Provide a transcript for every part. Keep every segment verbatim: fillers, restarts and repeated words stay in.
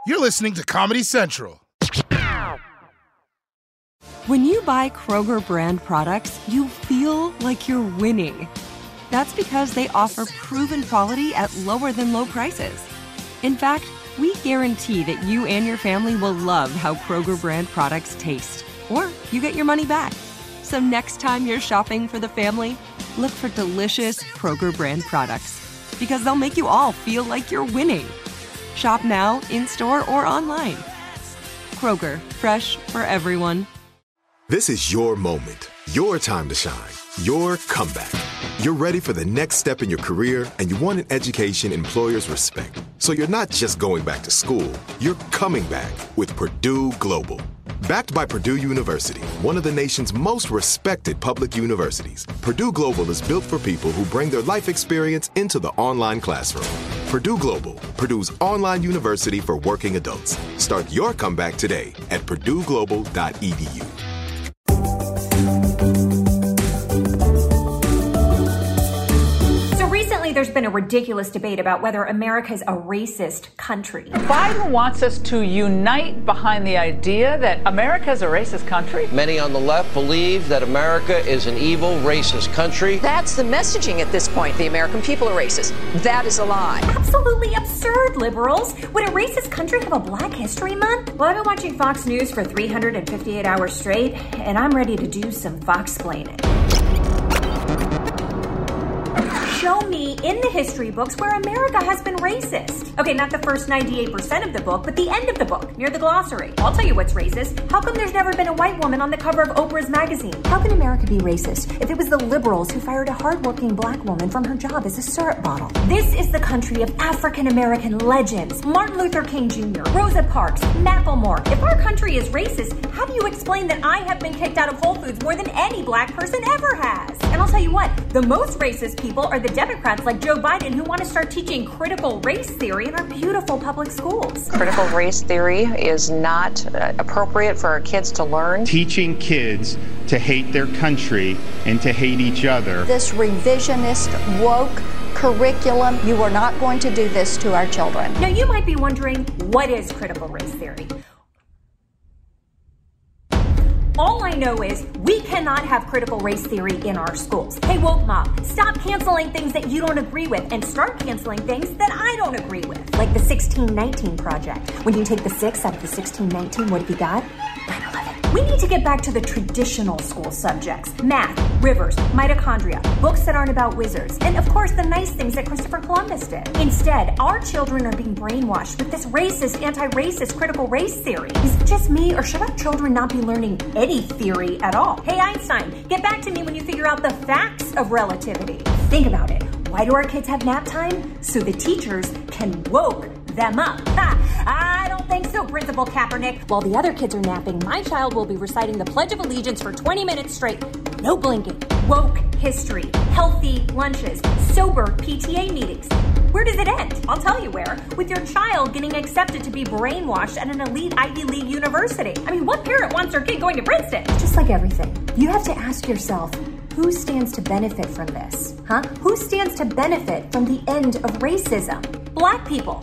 You're listening to Comedy Central. When you buy Kroger brand products, you feel like you're winning. That's because they offer proven quality at lower than low prices. In fact, we guarantee that you and your family will love how Kroger brand products taste, or you get your money back. So next time you're shopping for the family, look for delicious Kroger brand products, because they'll make you all feel like you're winning. Shop now, in-store, or online. Kroger, fresh for everyone. This is your moment, your time to shine, your comeback. You're ready for the next step in your career, and you want an education employers respect. So you're not just going back to school, you're coming back with Purdue Global. Backed by Purdue University, one of the nation's most respected public universities, Purdue Global is built for people who bring their life experience into the online classroom. Purdue Global, Purdue's online university for working adults. Start your comeback today at purdue global dot e d u. There's been a ridiculous debate about whether America's a racist country. Biden wants us to unite behind the idea that America is a racist country. Many on the left believe that America is an evil, racist country. That's the messaging at this point. The American people are racist. That is a lie. Absolutely absurd, liberals. Would a racist country have a Black History Month? Well, I've been watching Fox News for three hundred fifty-eight hours straight, and I'm ready to do some Fox-splaining. Show me in the history books where America has been racist. Okay, not the first ninety-eight percent of the book, but the end of the book, near the glossary. I'll tell you what's racist. How come there's never been a white woman on the cover of Oprah's magazine? How can America be racist if it was the liberals who fired a hardworking Black woman from her job as a syrup bottle? This is the country of African-American legends. Martin Luther King Junior, Rosa Parks, Macklemore. If our country is racist, how do you explain that I have been kicked out of Whole Foods more than any Black person ever has? And I'll tell you what, the most racist people are the Democrats like Joe Biden who want to start teaching critical race theory in our beautiful public schools. Critical race theory is not uh, appropriate for our kids to learn. Teaching kids to hate their country and to hate each other. This revisionist, woke curriculum, you are not going to do this to our children. Now you might be wondering, what is critical race theory? All I know is we cannot have critical race theory in our schools. Hey, woke mob, stop canceling things that you don't agree with and start canceling things that I don't agree with. Like the sixteen nineteen Project. When you take the six out of the sixteen nineteen, what have you got? nine eleven. We need to get back to the traditional school subjects. Math, rivers, mitochondria, books that aren't about wizards, and of course the nice things that Christopher Columbus did. Instead, our children are being brainwashed with this racist, anti-racist critical race theory. Is it just me, or should our children not be learning any theory at all? Hey Einstein, get back to me when you figure out the facts of relativity. Think about it. Why do our kids have nap time? So the teachers can woke them up. Ha! I don't think so, Principal Kaepernick. While the other kids are napping, my child will be reciting the Pledge of Allegiance for twenty minutes straight. No blinking. Woke history, healthy lunches, sober P T A meetings. Where does it end? I'll tell you where. With your child getting accepted to be brainwashed at an elite Ivy League university. I mean, what parent wants their kid going to Princeton? Just like everything, you have to ask yourself, who stands to benefit from this? Huh? Who stands to benefit from the end of racism? Black people.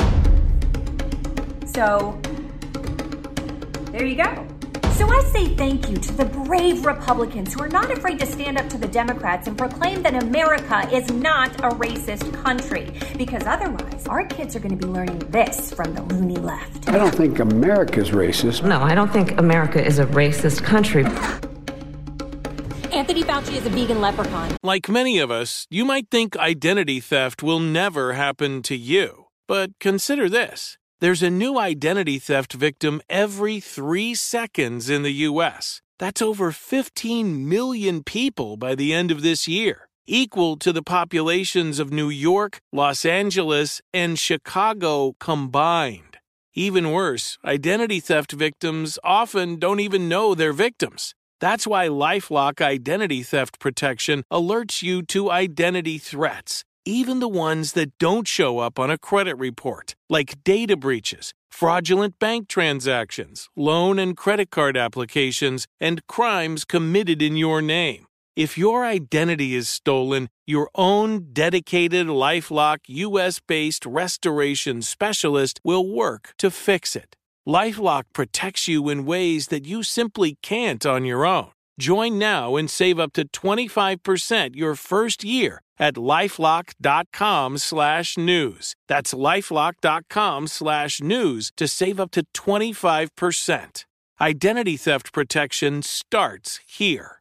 So, there you go. So I say thank you to the brave Republicans who are not afraid to stand up to the Democrats and proclaim that America is not a racist country. Because otherwise, our kids are going to be learning this from the loony left. I don't think America's racist. No, I don't think America is a racist country. Anthony Fauci is a vegan leprechaun. Like many of us, you might think identity theft will never happen to you. But consider this. There's a new identity theft victim every three seconds in the U S. That's over fifteen million people by the end of this year, equal to the populations of New York, Los Angeles, and Chicago combined. Even worse, identity theft victims often don't even know they're victims. That's why LifeLock Identity Theft Protection alerts you to identity threats, even the ones that don't show up on a credit report, like data breaches, fraudulent bank transactions, loan and credit card applications, and crimes committed in your name. If your identity is stolen, your own dedicated LifeLock U S-based restoration specialist will work to fix it. LifeLock protects you in ways that you simply can't on your own. Join now and save up to twenty-five percent your first year at LifeLock.com slash news. That's LifeLock.com slash news to save up to twenty-five percent. Identity theft protection starts here.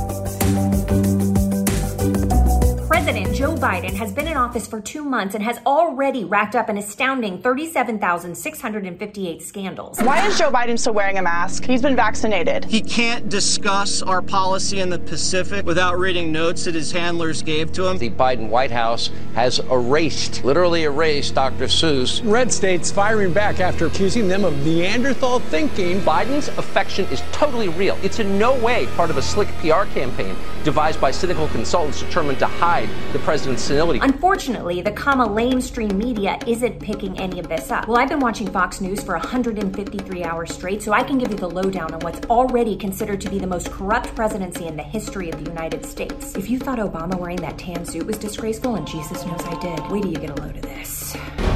President Joe Biden has been in office for two months and has already racked up an astounding thirty-seven thousand six hundred fifty-eight scandals. Why is Joe Biden still wearing a mask? He's been vaccinated. He can't discuss our policy in the Pacific without reading notes that his handlers gave to him. The Biden White House has erased, literally erased, Doctor Seuss. Red states firing back after accusing them of Neanderthal thinking. Biden's affection is totally real. It's in no way part of a slick P R campaign devised by cynical consultants determined to hide the president's senility. Unfortunately, the comma lamestream media isn't picking any of this up. Well, I've been watching Fox News for one hundred fifty-three hours straight, so I can give you the lowdown on what's already considered to be the most corrupt presidency in the history of the United States. If you thought Obama wearing that tan suit was disgraceful, and Jesus knows I did, wait till you get a load of this.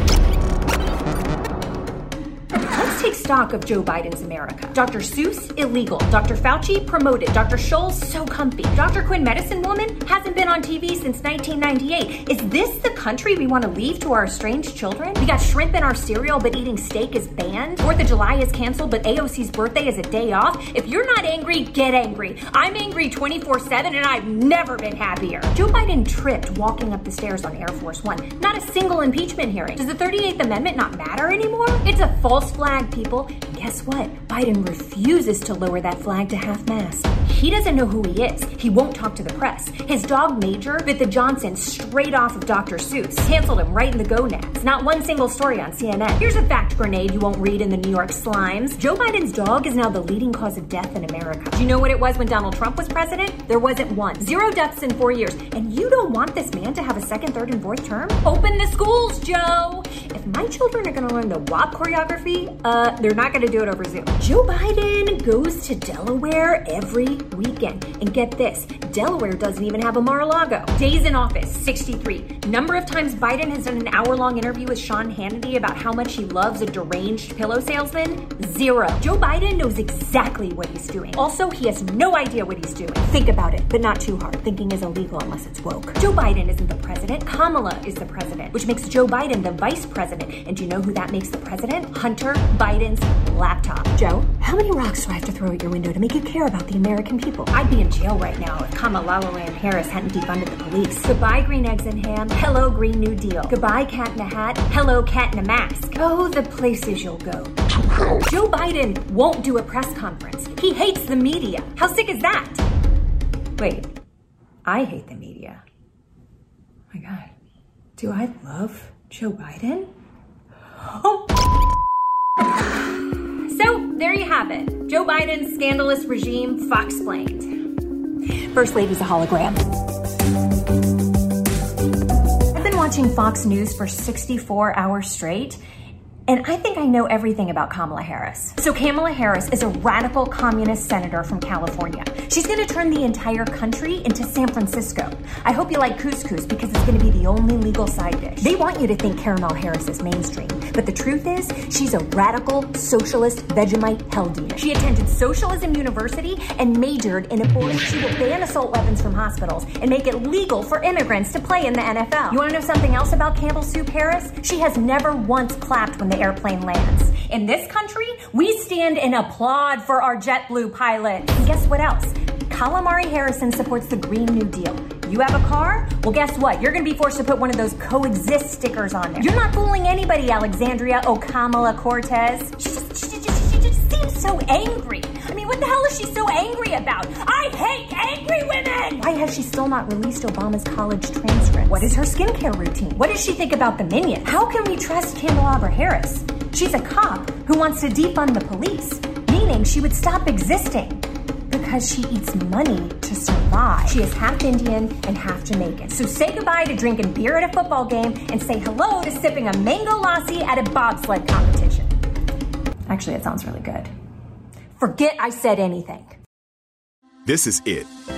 Let's take stock of Joe Biden's America. Doctor Seuss, illegal. Doctor Fauci, promoted. Doctor Scholl, so comfy. Doctor Quinn, medicine woman, hasn't been on T V since nineteen ninety-eight. Is this the country we want to leave to our estranged children? We got shrimp in our cereal, but eating steak is banned. Fourth of July is canceled, but A O C's birthday is a day off. If you're not angry, get angry. I'm angry twenty-four seven, and I've never been happier. Joe Biden tripped walking up the stairs on Air Force One. Not a single impeachment hearing. Does the thirty-eighth Amendment not matter anymore? It's a false flag, people. And guess what? Biden refuses to lower that flag to half-mast. He doesn't know who he is. He won't talk to the press. His dog Major bit the Johnson straight off of Doctor Seuss. Canceled him right in the gonads. Not one single story on C N N. Here's a fact grenade you won't read in the New York Slimes. Joe Biden's dog is now the leading cause of death in America. Do you know what it was when Donald Trump was president? There wasn't one. Zero deaths in four years. And you don't want this man to have a second, third, and fourth term? Open the schools, Joe! If my children are gonna learn the W A P choreography, uh, they're not gonna do it over Zoom. Joe Biden goes to Delaware every weekend. And get this, Delaware doesn't even have a Mar-a-Lago. Days in office, sixty-three. Number of times Biden has done an hour-long interview with Sean Hannity about how much he loves a deranged pillow salesman? Zero. Joe Biden knows exactly what he's doing. Also, he has no idea what he's doing. Think about it, but not too hard. Thinking is illegal unless it's woke. Joe Biden isn't the president. Kamala is the president, which makes Joe Biden the vice president. And do you know who that makes the president? Hunter Biden's laptop. Joe, how many rocks do I have to throw at your window to make you care about the American people? I'd be in jail right now if Kamala Harris hadn't defunded the police. Goodbye, green eggs and ham. Hello, Green New Deal. Goodbye, cat in a hat. Hello, cat in a mask. Oh, the places you'll go. Joe Biden won't do a press conference. He hates the media. How sick is that? Wait, I hate the media. Oh my God. Do I love Joe Biden? Oh. So, there you have it. Joe Biden's scandalous regime, Foxplained. First Lady's a hologram. I've been watching Fox News for sixty-four hours straight, and I think I know everything about Kamala Harris. So Kamala Harris is a radical communist senator from California. She's gonna turn the entire country into San Francisco. I hope you like couscous because it's gonna be the only legal side dish. They want you to think Caramel Harris is mainstream, but the truth is, she's a radical, socialist, Vegemite hell demon. She attended Socialism University and majored in abortion. She will ban assault weapons from hospitals and make it legal for immigrants to play in the N F L. You wanna know something else about Campbell Soup Harris? She has never once clapped when the airplane lands. In this country, we stand and applaud for our JetBlue pilots. And guess what else? Calamari Harrison supports the Green New Deal. You have a car? Well, guess what? You're going to be forced to put one of those coexist stickers on there. You're not fooling anybody, Alexandria Ocamala-Cortez. She just, she, just, she just seems so angry. I mean, what the hell is she so angry about? I hate angry women! Why has she still not released Obama's college transcript? What is her skincare routine? What does she think about the Minions? How can we trust Candelabra Harris? She's a cop who wants to defund the police, meaning she would stop existing. Because she eats money to survive. She is half Indian and half Jamaican. So say goodbye to drinking beer at a football game and say hello to sipping a mango lassi at a bobsled competition. Actually, it sounds really good. Forget I said anything. This is it.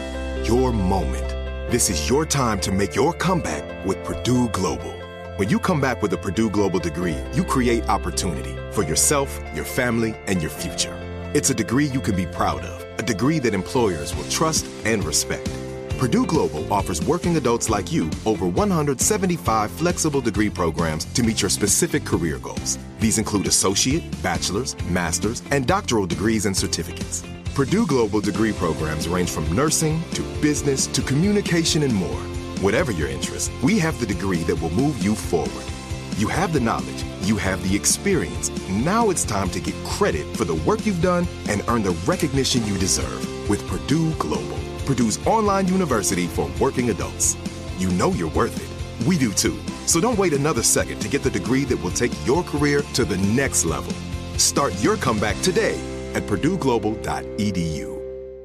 your moment. This is your time to make your comeback with Purdue Global. When you come back with a Purdue Global degree, you create opportunity for yourself, your family, and your future. It's a degree you can be proud of, a degree that employers will trust and respect. Purdue Global offers working adults like you over one hundred seventy-five flexible degree programs to meet your specific career goals. These include associate, bachelor's, master's, and doctoral degrees and certificates. Purdue Global degree programs range from nursing to business to communication and more. Whatever your interest, we have the degree that will move you forward. You have the knowledge, you have the experience. Now it's time to get credit for the work you've done and earn the recognition you deserve with Purdue Global, Purdue's online university for working adults. You know you're worth it. We do too. So don't wait another second to get the degree that will take your career to the next level. Start your comeback today at purdue global dot e d u.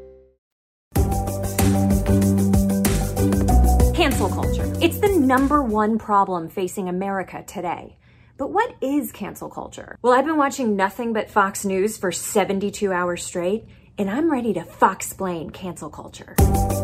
Cancel culture. It's the number one problem facing America today. But what is cancel culture? Well, I've been watching nothing but Fox News for seventy-two hours straight, and I'm ready to Fox-plain cancel culture.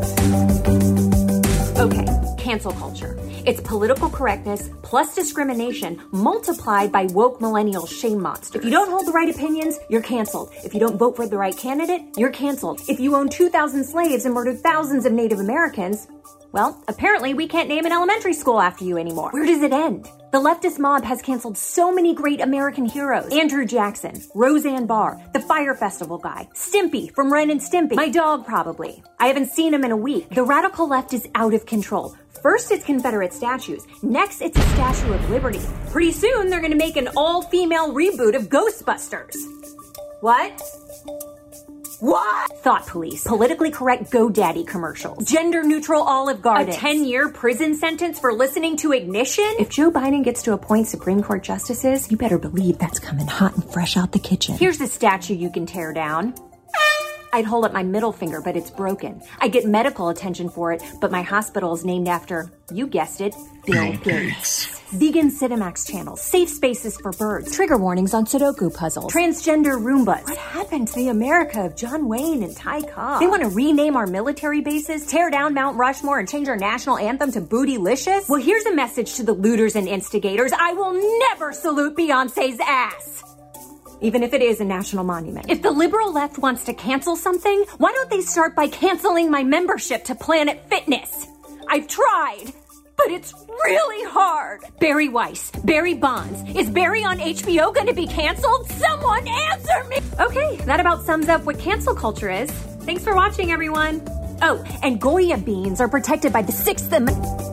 Okay, cancel culture. It's political correctness plus discrimination multiplied by woke millennial shame monsters. If you don't hold the right opinions, you're canceled. If you don't vote for the right candidate, you're canceled. If you own two thousand slaves and murdered thousands of Native Americans, well, apparently we can't name an elementary school after you anymore. Where does it end? The leftist mob has canceled so many great American heroes. Andrew Jackson, Roseanne Barr, the Fire Festival guy, Stimpy from Ren and Stimpy, my dog probably. I haven't seen him in a week. The radical left is out of control. First it's Confederate statues. Next it's a Statue of Liberty. Pretty soon they're gonna make an all-female reboot of Ghostbusters. What? What? Thought police, politically correct GoDaddy commercials, gender-neutral Olive Garden, a ten-year prison sentence for listening to Ignition. If Joe Biden gets to appoint Supreme Court justices, you better believe that's coming hot and fresh out the kitchen. Here's the statue you can tear down. I'd hold up my middle finger, but it's broken. I get medical attention for it, but my hospital is named after, you guessed it, Bill Gates. Vegan Cinemax channels, safe spaces for birds, trigger warnings on Sudoku puzzles, transgender Roombas. What happened to the America of John Wayne and Ty Cobb? They want to rename our military bases, tear down Mount Rushmore, and change our national anthem to Bootylicious? Well, here's a message to the looters and instigators. I will never salute Beyonce's ass! Even if it is a national monument. If the liberal left wants to cancel something, why don't they start by canceling my membership to Planet Fitness? I've tried, but it's really hard. Barry Weiss, Barry Bonds. Is Barry on H B O gonna be canceled? Someone answer me! Okay, that about sums up what cancel culture is. Thanks for watching, everyone. Oh, and Goya beans are protected by the Sixth Amendment.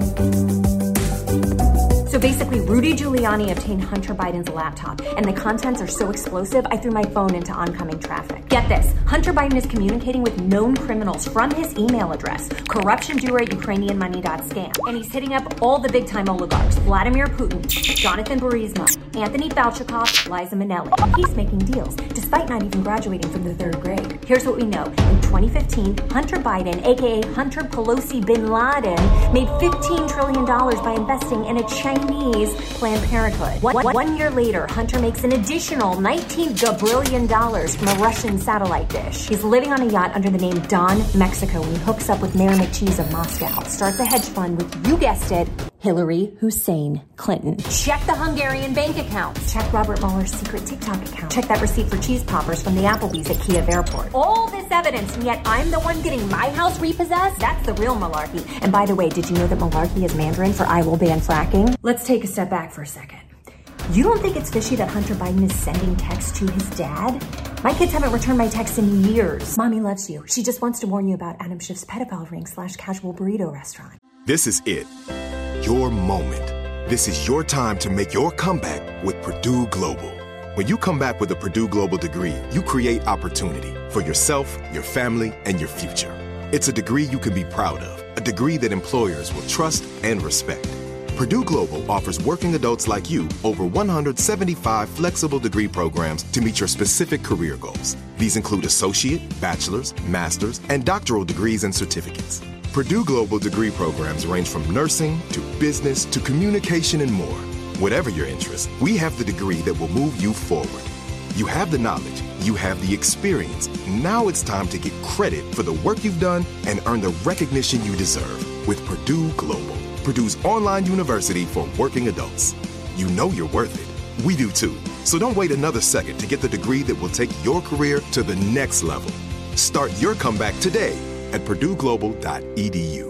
So basically, Rudy Giuliani obtained Hunter Biden's laptop, and the contents are so explosive, I threw my phone into oncoming traffic. Get this, Hunter Biden is communicating with known criminals from his email address, corruption-doer at Ukrainian money dot scam. And he's hitting up all the big-time oligarchs, Vladimir Putin, Jonathan Burisma, Anthony Fauchikov, Liza Minnelli. He's making deals, despite not even graduating from the third grade. Here's what we know. In twenty fifteen, Hunter Biden, aka Hunter Pelosi bin Laden, made fifteen trillion dollars by investing in a Chinese Planned Parenthood. One, one year later, Hunter makes an additional nineteen gabrillion dollars from a Russian satellite dish. He's living on a yacht under the name Don Mexico when he hooks up with Mayor McCheese of Moscow. Starts a hedge fund with, you guessed it, Hillary Hussein Clinton. Check the Hungarian bank accounts. Check Robert Mueller's secret TikTok account. Check that receipt for cheese poppers from the Applebee's at Kiev Airport. All this evidence, and yet I'm the one getting my house repossessed? That's the real malarkey. And by the way, did you know that malarkey is Mandarin for I will ban fracking? Let's take a step back for a second. You don't think it's fishy that Hunter Biden is sending texts to his dad? My kids haven't returned my texts in years. Mommy loves you. She just wants to warn you about Adam Schiff's pedophile ring slash casual burrito restaurant. This is it. Your moment. This is your time to make your comeback with Purdue Global. When you come back with a Purdue Global degree, you create opportunity for yourself, your family, and your future. It's a degree you can be proud of, a degree that employers will trust and respect. Purdue Global offers working adults like you over one hundred seventy-five flexible degree programs to meet your specific career goals. These include associate, bachelor's, master's, and doctoral degrees and certificates. Purdue Global degree programs range from nursing to business to communication and more. Whatever your interest, we have the degree that will move you forward. You have the knowledge, you have the experience. Now it's time to get credit for the work you've done and earn the recognition you deserve with Purdue Global, Purdue's online university for working adults. You know you're worth it. We do too. So don't wait another second to get the degree that will take your career to the next level. Start your comeback today at purdue global dot e d u.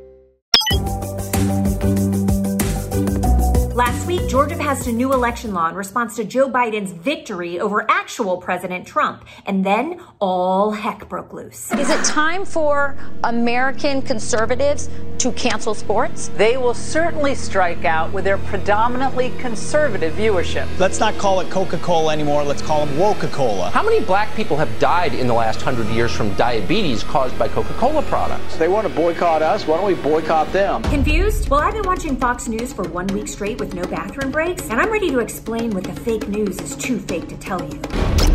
Last week, Georgia passed a new election law in response to Joe Biden's victory over actual President Trump. And then all heck broke loose. Is it time for American conservatives to cancel sports? They will certainly strike out with their predominantly conservative viewership. Let's not call it Coca-Cola anymore. Let's call them Woca-Cola. How many black people have died in the last hundred years from diabetes caused by Coca-Cola products? They want to boycott us. Why don't we boycott them? Confused? Well, I've been watching Fox News for one week straight with no bathroom breaks, and I'm ready to explain what the fake news is too fake to tell you.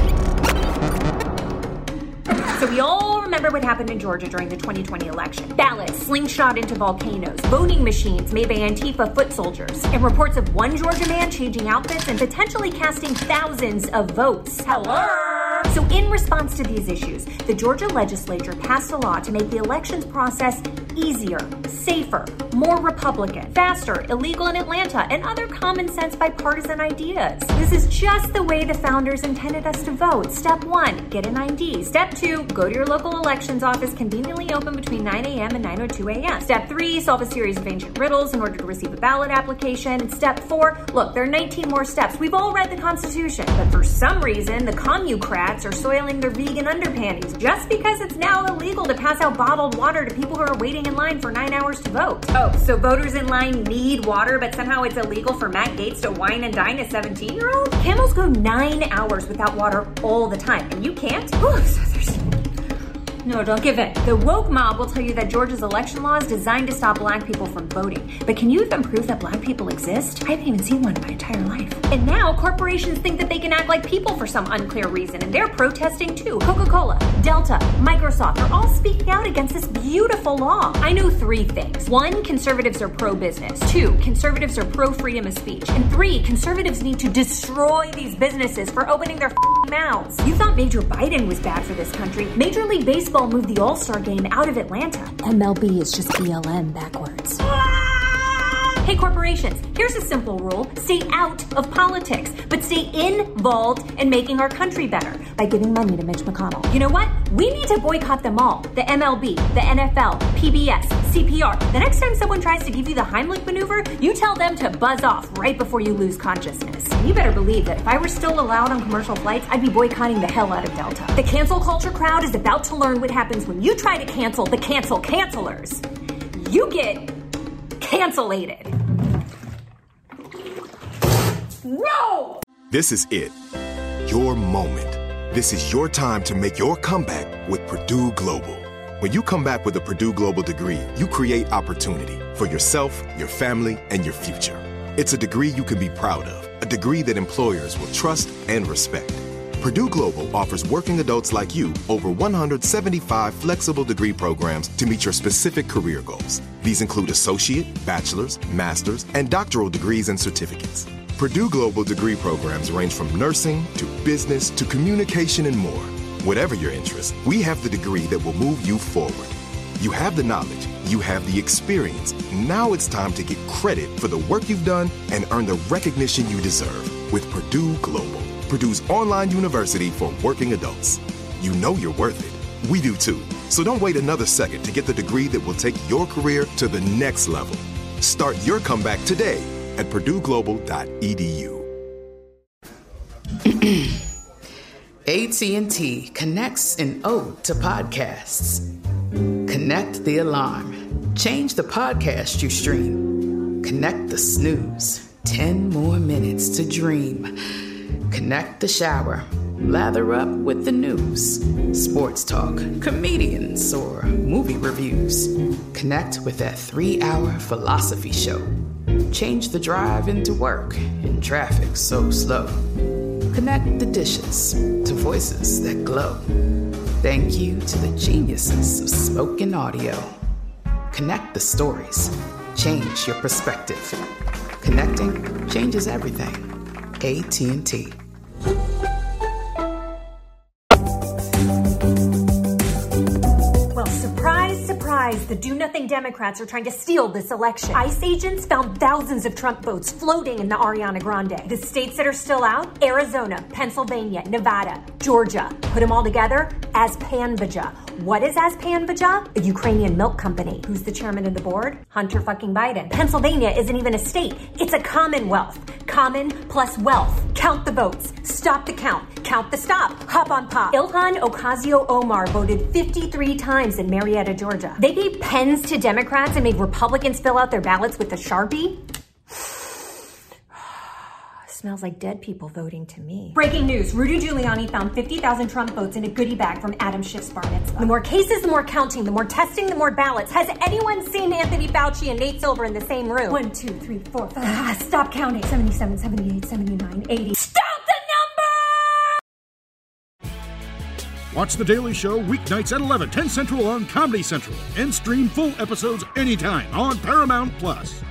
So we all remember what happened in Georgia during the twenty twenty election. Ballots slingshot into volcanoes, voting machines made by Antifa foot soldiers, and reports of one Georgia man changing outfits and potentially casting thousands of votes. Hello? So in response to these issues, the Georgia legislature passed a law to make the elections process easier, safer, more Republican, faster, illegal in Atlanta, and other common sense bipartisan ideas. This is just the way the founders intended us to vote. Step one, get an I D. Step two, go to your local elections office conveniently open between nine a.m. and nine oh two a.m. Step three, solve a series of ancient riddles in order to receive a ballot application. And step four, look, there are nineteen more steps. We've all read the Constitution, but for some reason, the commucrats are soiling their vegan underpanties just because it's now illegal to pass out bottled water to people who are waiting in line for nine hours to vote. Oh, so voters in line need water, but somehow it's illegal for Matt Gaetz to wine and dine a seventeen-year-old? Camels go nine hours without water all the time, and you can't? Ooh, so thirsty. No, don't give in. The woke mob will tell you that Georgia's election law is designed to stop black people from voting. But can you even prove that black people exist? I haven't even seen one in my entire life. And now corporations think that they can act like people for some unclear reason, and they're protesting too. Coca-Cola, Delta, Microsoft are all speaking out against this beautiful law. I know three things. One, conservatives are pro-business. Two, conservatives are pro-freedom of speech. And three, conservatives need to destroy these businesses for opening their f***ing mouths. You thought Major Biden was bad for this country. Major League Baseball moved the All-Star game out of Atlanta. M L B is just B L M backwards. Hey corporations, here's a simple rule. Stay out of politics, but stay involved in making our country better by giving money to Mitch McConnell. You know what? We need to boycott them all. The M L B, the N F L, P B S, C P R. The next time someone tries to give you the Heimlich maneuver, you tell them to buzz off right before you lose consciousness. And you better believe that if I were still allowed on commercial flights, I'd be boycotting the hell out of Delta. The cancel culture crowd is about to learn what happens when you try to cancel the cancel cancelers. You get cancellated. No! This is it. Your moment. This is your time to make your comeback with Purdue Global. When you come back with a Purdue Global degree, you create opportunity for yourself, your family, and your future. It's a degree you can be proud of, a degree that employers will trust and respect. Purdue Global offers working adults like you over one hundred seventy-five flexible degree programs to meet your specific career goals. These include associate, bachelor's, master's, and doctoral degrees and certificates. Purdue Global degree programs range from nursing to business to communication and more. Whatever your interest, we have the degree that will move you forward. You have the knowledge, you have the experience. Now it's time to get credit for the work you've done and earn the recognition you deserve with Purdue Global, Purdue's online university for working adults. You know you're worth it. We do too. So don't wait another second to get the degree that will take your career to the next level. Start your comeback today at purdue global dot e d u. A T and T connects an ode to podcasts. Connect the alarm. Change the podcast you stream. Connect the snooze. Ten more minutes to dream. Connect the shower. Lather up with the news. Sports talk, comedians, or movie reviews. Connect with that three-hour philosophy show. Change the drive into work in traffic so slow. Connect the dishes to voices that glow. Thank you to the geniuses of spoken audio. Connect the stories. Change your perspective. Connecting changes everything. A T and T. Guys, the do-nothing Democrats are trying to steal this election. ICE agents found thousands of Trump votes floating in the Ariana Grande. The states that are still out, Arizona, Pennsylvania, Nevada, Georgia. Put them all together, Azpanvaja. What is Azpanvaja? A Ukrainian milk company. Who's the chairman of the board? Hunter fucking Biden. Pennsylvania isn't even a state. It's a commonwealth. Common plus wealth. Count the votes. Stop the count. Count the stop. Hop on pop. Ilhan Ocasio-Omar voted fifty-three times in Marietta, Georgia. They gave pens to Democrats and made Republicans fill out their ballots with a Sharpie. Smells like dead people voting to me. Breaking news. Rudy Giuliani found fifty thousand Trump votes in a goodie bag from Adam Schiff's bar mitzvah. The more cases, the more counting, the more testing, the more ballots. Has anyone seen Anthony Fauci and Nate Silver in the same room? One, two, three, four, five. Ah, stop counting. seventy-seven, seventy-eight, seventy-nine, eighty. Stop the number! Watch The Daily Show weeknights at eleven, ten Central on Comedy Central. And stream full episodes anytime on Paramount Plus.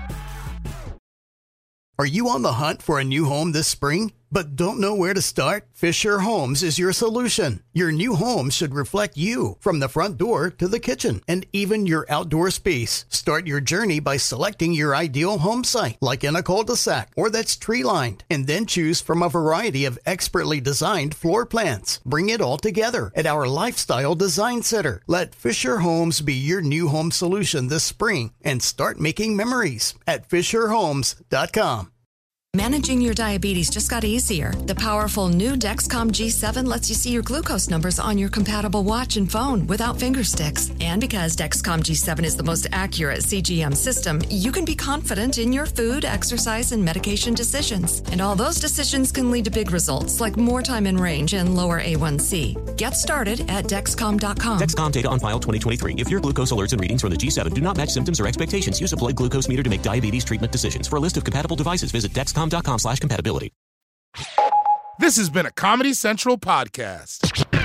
Are you on the hunt for a new home this spring, but don't know where to start? Fisher Homes is your solution. Your new home should reflect you, from the front door to the kitchen, and even your outdoor space. Start your journey by selecting your ideal home site, like in a cul-de-sac or that's tree-lined, and then choose from a variety of expertly designed floor plans. Bring it all together at our Lifestyle Design Center. Let Fisher Homes be your new home solution this spring, and start making memories at fisher homes dot com. Managing your diabetes just got easier. The powerful new Dexcom G seven lets you see your glucose numbers on your compatible watch and phone without finger sticks. And because Dexcom G seven is the most accurate C G M system, you can be confident in your food, exercise, and medication decisions. And all those decisions can lead to big results, like more time in range and lower A one C. Get started at Dexcom dot com. Dexcom data on file twenty twenty-three. If your glucose alerts and readings from the G seven do not match symptoms or expectations, use a blood glucose meter to make diabetes treatment decisions. For a list of compatible devices, visit Dexcom dot com slash compatibility. This has been a Comedy Central podcast.